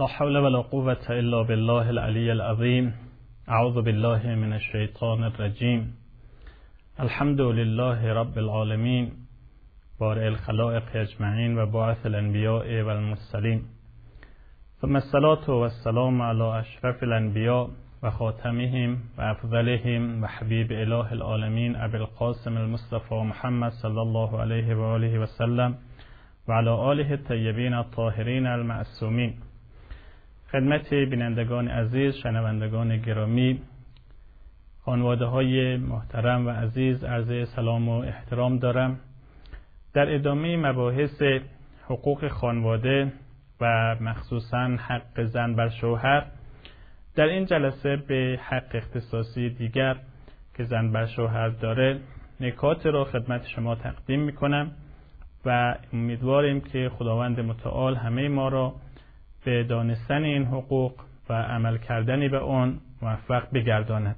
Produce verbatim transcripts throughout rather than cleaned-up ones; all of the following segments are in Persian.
لا حول ولا قوة إلا بالله العلي العظيم. اعوذ بالله من الشیطان الرجیم. الحمد لله رب العالمین، بارئ الخلائق اجمعین و باعث الانبیاء و المرسلین، ثم الصلاة والسلام علی اشرف الانبیاء و خاتمهم و افضلهم و حبیب اله العالمین ابی القاسم المصطفى محمد صلی الله علیه و آله و سلم و علی آله الطیبین الطاهرین المعصومین. خدمت بینندگان عزیز، شنوندگان گرامی، خانواده های محترم و عزیز، عرض سلام و احترام دارم. در ادامه مباحث حقوق خانواده و مخصوصاً حق زن بر شوهر، در این جلسه به حق اختصاصی دیگر که زن بر شوهر داره نکات را خدمت شما تقدیم میکنم و امیدواریم که خداوند متعال همه ما را به دانستن این حقوق و عمل کردن به آن موفق بگرداند.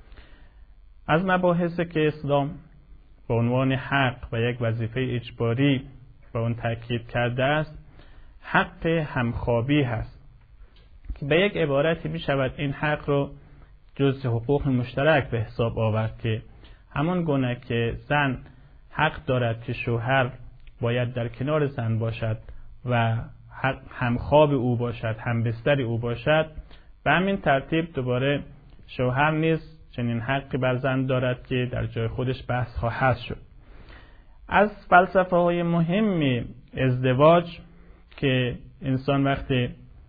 از مباحثی که اسلام به عنوان حق و یک وظیفه اجباری به آن تاکید کرده است، حق همخوابی هست که به یک عبارتی می شود این حق رو جز حقوق مشترک به حساب آورد که همان گونه که زن حق دارد که شوهر باید در کنار زن باشد و همخواب او باشد، همبستر او باشد، به همین ترتیب دوباره شوهر نیز چنین حقی بر زن دارد که در جای خودش بحث خواهد شد. از فلسفه های مهمی ازدواج که انسان وقتی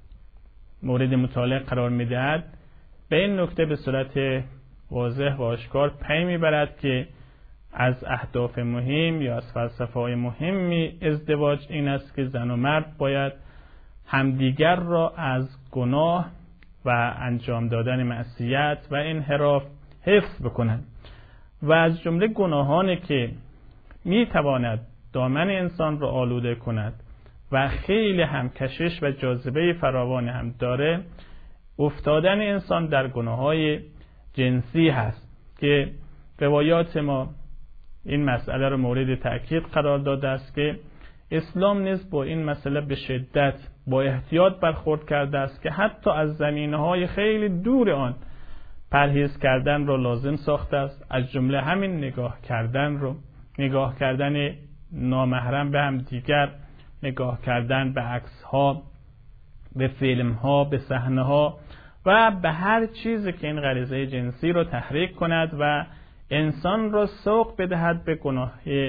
مورد مطالعه قرار می‌دهد به این نکته به صورت واضح و آشکار پی میبرد که از اهداف مهم یا از فلسفه های مهمی ازدواج این است که زن و مرد باید همدیگر را از گناه و انجام دادن معصیت و انحراف حفظ بکنند و از جمله گناهانی که میتواند دامن انسان را آلوده کند و خیلی هم کشش و جاذبه فراوان هم داره، افتادن انسان در گناههای جنسی هست که روایات ما این مسئله رو مورد تأکید قرار داده است که اسلام نیز با این مسئله به شدت با احتیاط برخورد کرده است که حتی از زمینه‌های خیلی دور آن پرهیز کردن رو لازم ساخته است، از جمله همین نگاه کردن رو، نگاه کردن نامحرم به هم دیگر، نگاه کردن به عکس‌ها، به فیلم‌ها، به صحنه‌ها و به هر چیزی که این غریزه جنسی رو تحریک کند و انسان را سوق بدهد به گناه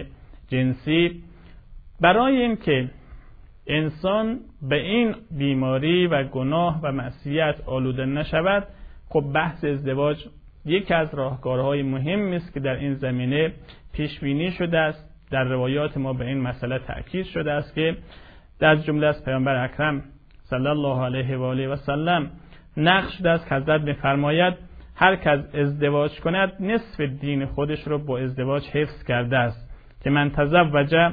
جنسی. برای اینکه انسان به این بیماری و گناه و معصیت آلوده نشود، خب بحث ازدواج یکی از راهکارهای مهمی است که در این زمینه پیش بینی شده است. در روایات ما به این مسئله تأکید شده است که در جمله از پیامبر اکرم صلی الله علیه و آله و سلم نقل شده است که حضرت می‌فرماید هر کس ازدواج کند نصف دین خودش رو با ازدواج حفظ کرده است که من تزوج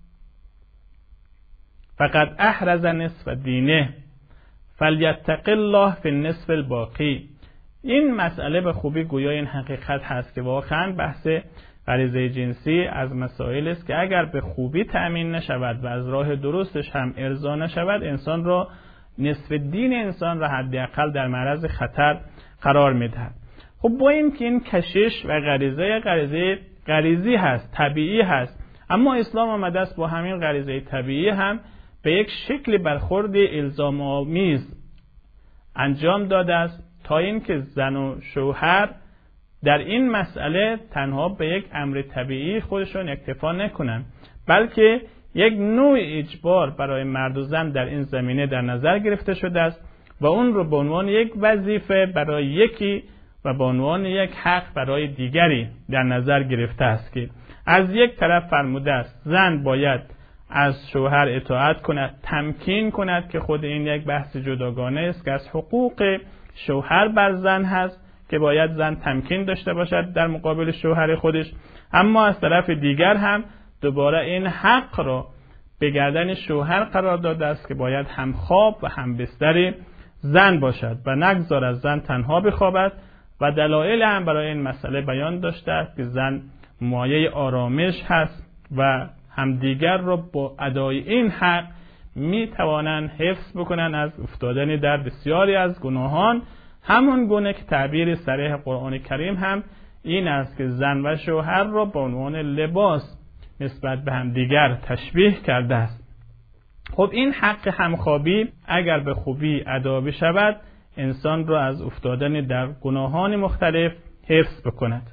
فقد احرز نصف دینه فلیتق الله فی النصف الباقی. این مسئله به خوبی گویای این حقیقت هست که واقعا بحث غریزه جنسی از مسائل است که اگر به خوبی تأمین نشود و از راه درستش هم ارضا نشود، انسان را نصف دین انسان را حداقل در معرض خطر قرار میدهد. خب با این که این کشش و غریزه غریزه غریزی هست، طبیعی هست، اما اسلام آمده است با همین غریزه طبیعی هم به یک شکل برخورد الزام آمیز انجام داده است تا اینکه زن و شوهر در این مسئله تنها به یک امر طبیعی خودشون اکتفا نکنند، بلکه یک نوع اجبار برای مرد و زن در این زمینه در نظر گرفته شده است و اون رو به عنوان یک وظیفه برای یکی و به عنوان یک حق برای دیگری در نظر گرفته است که از یک طرف فرموده است زن باید از شوهر اطاعت کند، تمکین کند که خود این یک بحث جداگانه است که از حقوق شوهر بر زن هست که باید زن تمکین داشته باشد در مقابل شوهر خودش، اما از طرف دیگر هم دوباره این حق را به گردن شوهر قرار داده است که باید هم خواب و هم بستر زن باشد و نگذار از زن تنها بخوابد و دلایل هم برای این مسئله بیان داشته است که زن مایه آرامش هست و همدیگر را با ادای این حق می توانند حفظ بکنن از افتادن در بسیاری از گناهان، همون گونه که تعبیر صریح قرآن کریم هم این است که زن و شوهر را به عنوان لباس نسبت به هم دیگر تشبیه کرده است. خب این حق همخوابی اگر به خوبی ادا بشود انسان را از افتادن در گناهان مختلف حفظ بکند.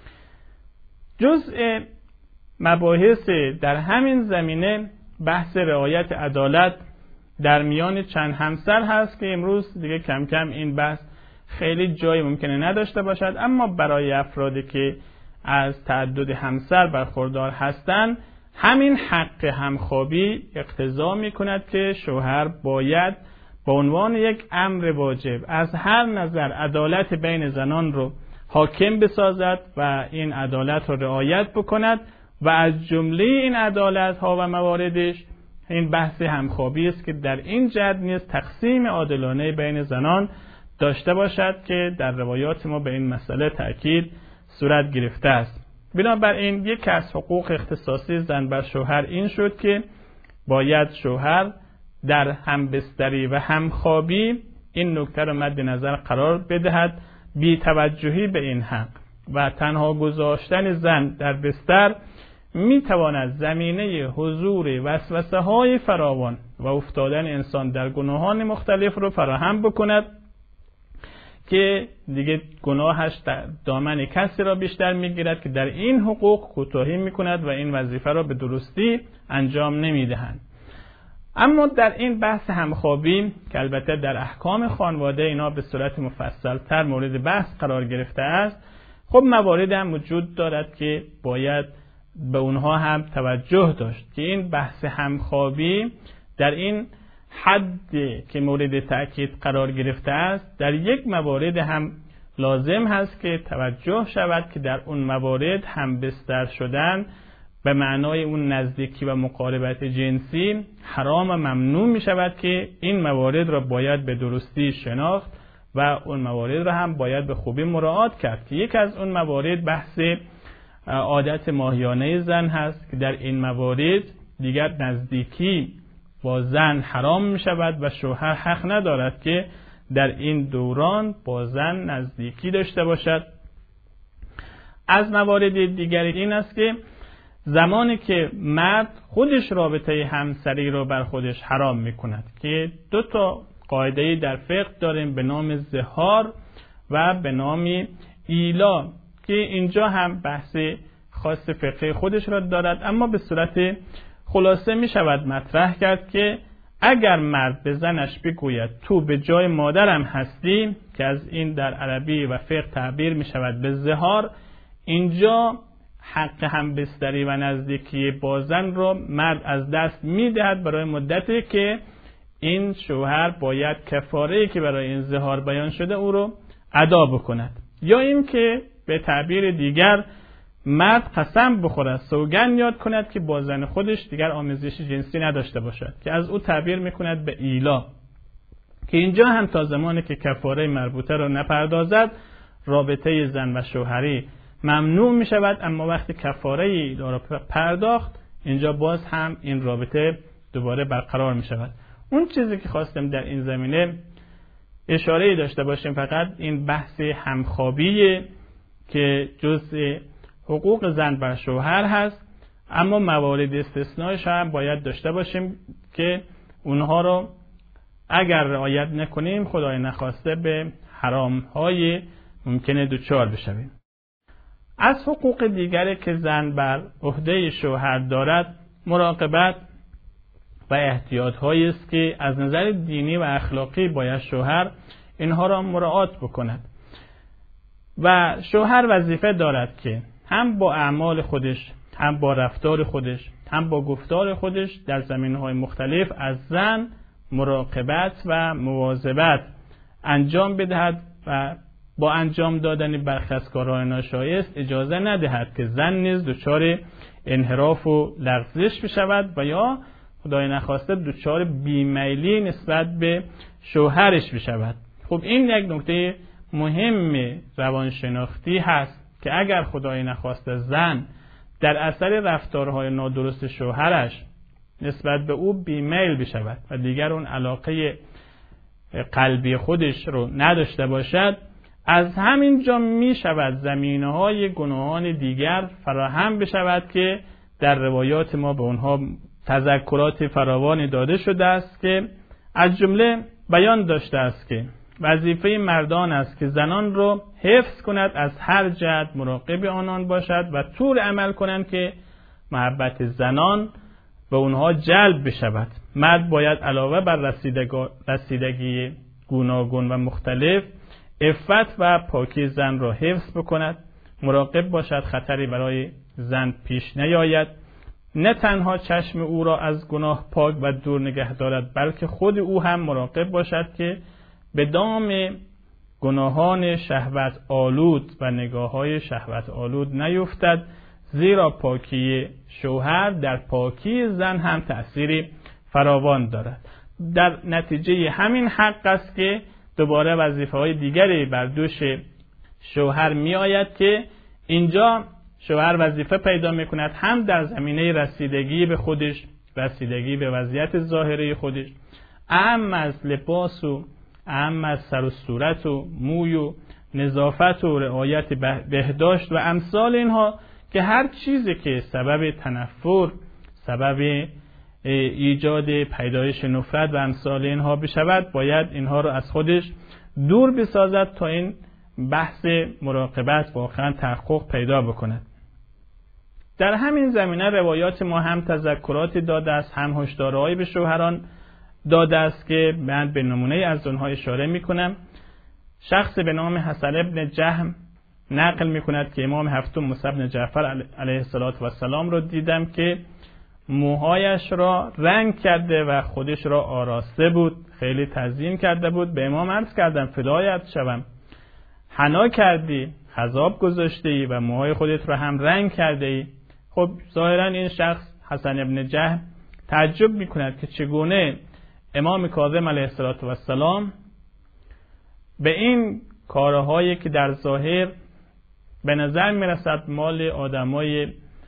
جزء مباحث در همین زمینه بحث رعایت عدالت در میان چند همسر هست که امروز دیگه کم کم این بحث خیلی جایی ممکنه نداشته باشد، اما برای افرادی که از تعدد همسر برخوردار هستند همین حق همخوابی اقتضا می‌کند که شوهر باید به عنوان یک امر واجب از هر نظر عدالت بین زنان رو حاکم بسازد و این عدالت رو رعایت بکند و از جمله این عدالت ها و مواردش این بحث همخوابی است که در این جهت نیز تقسیم عادلانه بین زنان داشته باشد که در روایات ما به این مسئله تأکید صورت گرفته است. بنابراین یک از حقوق اختصاصی زن بر شوهر این شد که باید شوهر در همبستری و همخوابی این نکته را مد نظر قرار بدهد، بی توجهی به این حق و تنها گذاشتن زن در بستر می تواند زمینه حضور وسوسه های فراوان و افتادن انسان در گناهان مختلف رو فراهم بکند که دیگه گناهش دامن کسی را بیشتر میگیرد که در این حقوق کوتاهی میکند و این وظیفه را به درستی انجام نمیدهند. اما در این بحث همخوابی که البته در احکام خانواده اینا به صورت مفصل تر مورد بحث قرار گرفته است، خب موارد هم وجود دارد که باید به اونها هم توجه داشت که این بحث همخوابی در این حدی که مورد تأکید قرار گرفته است در یک موارد هم لازم هست که توجه شود که در اون موارد هم بستر شدن به معنای اون نزدیکی و مقاربت جنسی حرام و ممنوع می شود که این موارد را باید به درستی شناخت و اون موارد را هم باید به خوبی مراعات کرد که یک از اون موارد بحث عادت ماهیانه زن هست که در این موارد دیگر نزدیکی با زن حرام می شود و شوهر حق ندارد که در این دوران با زن نزدیکی داشته باشد. از موارد دیگری این است که زمانی که مرد خودش رابطه همسری رو بر خودش حرام می کند که دو تا قاعده در فقه داریم به نام ظهار و به نام ایلا که اینجا هم بحث خاص فقهی خودش را دارد، اما به صورت خلاصه می شود مطرح کرد که اگر مرد به زنش بگوید تو به جای مادرم هستی که از این در عربی و فقه تعبیر می شود به ظهار، اینجا حق همبستری و نزدیکی با زن را مرد از دست می دهد برای مدتی که این شوهر باید کفاره‌ای که برای این ظهار بیان شده او رو ادا بکند، یا این که به تعبیر دیگر مرد قسم بخورد، سوگند یاد کند که با زن خودش دیگر آمیزش جنسی نداشته باشد که از او تعبیر میکند به ایلا، که اینجا هم تا زمانی که کفاره مربوطه را نپردازد رابطه زن و شوهری ممنوع می شود، اما وقتی کفاره ایلا را پرداخت اینجا باز هم این رابطه دوباره برقرار می شود. اون چیزی که خواستم در این زمینه اشاره داشته باشیم فقط این بحث همخوابی که جزء حقوق زن بر شوهر هست، اما موارد استثنائش هم باید داشته باشیم که اونها رو اگر رعایت نکنیم خدای نخواسته به حرام‌های ممکنه دچار بشویم. از حقوق دیگری که زن بر عهده شوهر دارد مراقبت و احتیاط‌هایی است که از نظر دینی و اخلاقی باید شوهر اینها را مراعات بکند و شوهر وظیفه دارد که هم با اعمال خودش، هم با رفتار خودش، هم با گفتار خودش در زمینه‌های مختلف از زن مراقبت و مواظبت انجام بدهد و با انجام دادن برخی از کارهای ناشایست اجازه ندهد که زن نیز دچار انحراف و لغزش بشود و یا خدای نخواسته دچار بیمیلی نسبت به شوهرش بشود. خب این یک نکته مهم روانشناختی هست که اگر خدای نخواسته زن در اثر رفتارهای نادرست شوهرش نسبت به او بیمیل بشود و دیگر اون علاقه قلبی خودش رو نداشته باشد، از همین جا می شود زمینه های گناهان دیگر فراهم بشود که در روایات ما به اونها تذکرات فراوانی داده شده است که از جمله بیان داشته است که وظیفه مردان است که زنان رو حفظ کند، از هر جهت مراقب آنان باشد و طور عمل کنند که محبت زنان به اونها جلب بشود. مرد باید علاوه بر رسیدگی گوناگون و مختلف عفت و پاکی زن را حفظ بکند، مراقب باشد خطری برای زن پیش نیاید، نه تنها چشم او را از گناه پاک و دور نگه دارد بلکه خود او هم مراقب باشد که به دام گناهان شهوت آلود و نگاه‌های شهوت آلود نیفتد، زیرا پاکی شوهر در پاکی زن هم تأثیری فراوان دارد. در نتیجه همین حق است که دوباره وظیفه‌های دیگری بر دوش شوهر می آید که اینجا شوهر وظیفه پیدا می کند هم در زمینه رسیدگی به خودش، رسیدگی به وضعیت ظاهری خودش، اهم از لباس و اهم از سر و صورت و موی و نظافت و رعایت بهداشت و امثال اینها، که هر چیزی که سبب تنفر، سبب ایجاد پیدایش نفرت و امثال اینها بشود، باید اینها رو از خودش دور بسازد تا این بحث مراقبت واقعا تحقق پیدا بکند. در همین زمینه روایات ما هم تذکراتی داده است، هم هشدارهایی به شوهران داده است که من به نمونه از اونها اشاره میکنم. شخص به نام حسن ابن جهم نقل میکند که امام هفتم موسی بن جعفر علیه السلام رو دیدم که موهایش را رنگ کرده و خودش را آراسته بود، خیلی تزیین کرده بود. به امام عرض کردم فدایت شوم، حنا کردی، خضاب گذاشته ای و موهای خودت را هم رنگ کرده ای. خب ظاهرا این شخص حسن ابن جهم تعجب میکند که چگونه امام کاظم علیه السلام به این کارهایی که در ظاهر به نظر میرسد مال آدمای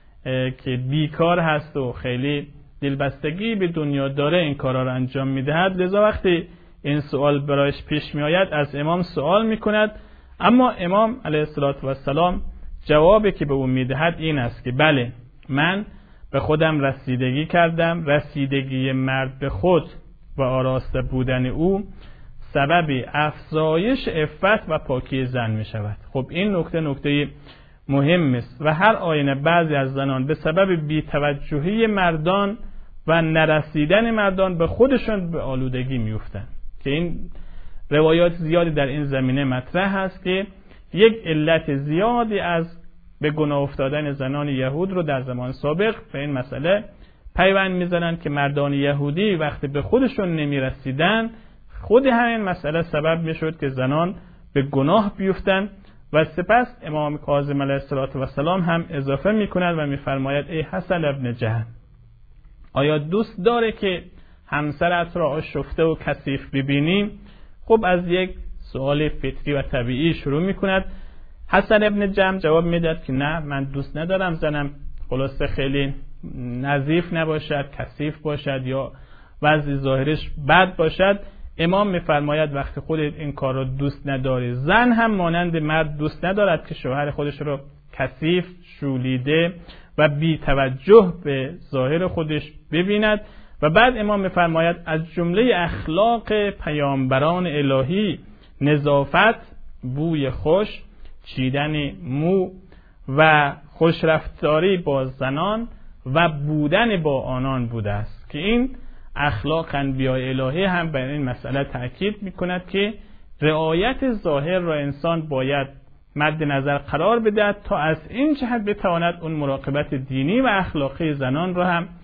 که بیکار هست و خیلی دلبستگی به دنیا داره این کارها را انجام میدهد، لذا وقتی این سوال برایش پیش میآید از امام سوال میکند. اما امام علیه السلام جوابی که به او میدهد این است که بله، من به خودم رسیدگی کردم. رسیدگی مرد به خود و آراسته بودن او سبب افزایش عفت و پاکی زن می شود. خب این نکته نکته مهم است و هر آینه بعضی از زنان به سبب بی‌توجهی مردان و نرسیدن مردان به خودشون به آلودگی می افتند، که این روایات زیادی در این زمینه مطرح است که یک علت زیادی از به گناه افتادن زنان یهود رو در زمان سابق به این مسئله پیوند میزنند که مردان یهودی وقتی به خودشون نمی رسیدن، خود همین مسئله سبب میشد که زنان به گناه بیفتند. و سپس امام کاظم علیه السلام هم اضافه میکند و میفرماید ای حسن ابن جهم، آیا دوست داره که همسرت را آشفته و کثیف ببینی؟ خب از یک سوال فطری و طبیعی شروع میکند. حسن ابن جهم جواب میداد که نه، من دوست ندارم زنم خلاصه خیلی نظیف نباشد، کثیف باشد یا وضع ظاهرش بد باشد. امام میفرماید وقتی خودت این کار رو دوست نداری، زن هم مانند مرد دوست ندارد که شوهر خودش رو کثیف، شولیده و بی توجه به ظاهر خودش ببیند. و بعد امام میفرماید از جمله اخلاق پیامبران الهی نظافت، بوی خوش، چیدن مو و خوشرفتاری با زنان و بودن با آنان بوده است، که این اخلاق انبیاء الهی هم بر این مسئله تأکید میکند که رعایت ظاهر را انسان باید مد نظر قرار بدهد تا از این جهت بتواند اون مراقبت دینی و اخلاقی زنان را هم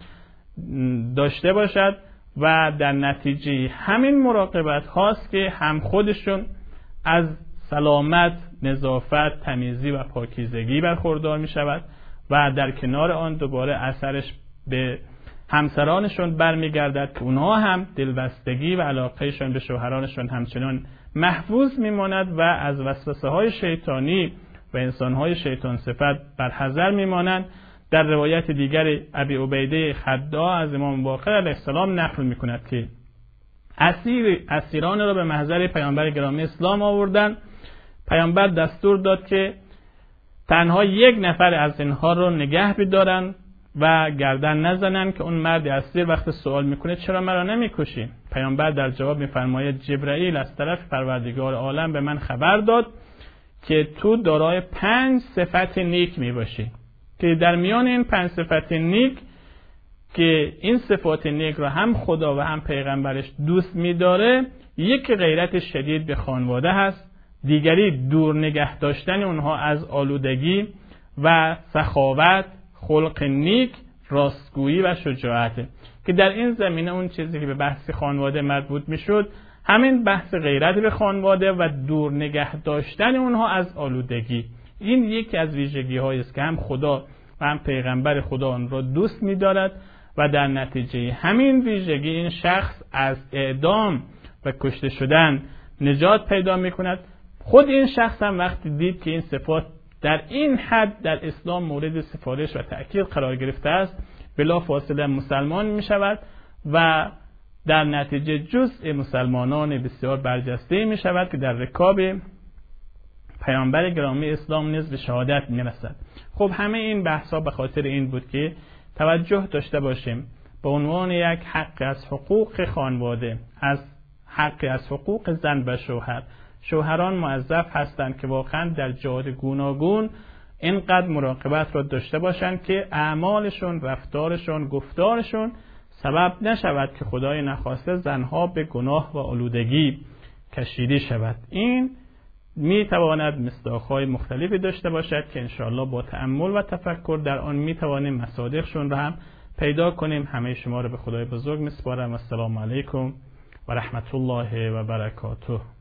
داشته باشد و در نتیجه همین مراقبت هاست که هم خودشون از سلامت، نظافت، تمیزی و پاکیزگی برخوردار می شود و در کنار آن دوباره اثرش به همسرانشون برمیگردد که اونها هم دلبستگی و علاقهشون به شوهرانشون همچنان محفوظ میماند و از وسوسه های شیطانی و انسان های شیطان صفت برحذر میمانند در روایت دیگر ابی عبیده خداع از امام باقر علیه السلام نقل میکند که اسیر اسیران را به محضر پیامبر گرامی اسلام آوردند. پیامبر دستور داد که تنها یک نفر از اینها رو نگه بدارن و گردن نزنن که اون مرد اسیر وقت سوال میکنه چرا مرا نمیکشی؟ پیامبر در جواب میفرماید جبرائیل از طرف پروردگار عالم به من خبر داد که تو دارای پنج صفت نیک میباشی، که در میان این پنج صفت نیک که این صفات نیک را هم خدا و هم پیغمبرش دوست می‌داره، یک غیرت شدید به خانواده هست، دیگری دور نگه داشتن اونها از آلودگی و سخاوت، خلق نیک، راستگویی و شجاعت. که در این زمینه اون چیزی که به بحث خانواده مربوط میشد همین بحث غیرت به خانواده و دور نگه داشتن اونها از آلودگی. این یکی از ویژگی هایی است که هم خدا و هم پیغمبر خدا آن را دوست می‌دارد و در نتیجه همین ویژگی این شخص از اعدام و کشته شدن نجات پیدا می‌کند. خود این شخص هم وقتی دید که این صفات در این حد در اسلام مورد سفارش و تأکید قرار گرفته است، بلافاصله مسلمان می‌شود و در نتیجه جزء مسلمانان بسیار برجسته می‌شود که در رکاب پیامبر گرامی اسلام نیز به شهادت می‌رسد. خب همه این بحث‌ها به خاطر این بود که توجه داشته باشیم به عنوان یک حق از حقوق خانواده، از حق از حقوق زن و شوهر. شوهران موظف هستند که واقعا در جهات گوناگون اینقدر مراقبت را داشته باشند که اعمالشون، رفتارشون، گفتارشون سبب نشود که خدای نخواسته زنها به گناه و آلودگی کشیده شود. این می تواند مصداق‌های مختلفی داشته باشد که انشاءالله با تأمل و تفکر در آن می توانیم مصادیقشون را هم پیدا کنیم. همه شما را به خدای بزرگ میسپارم. السلام علیکم و رحمت الله و برکاته.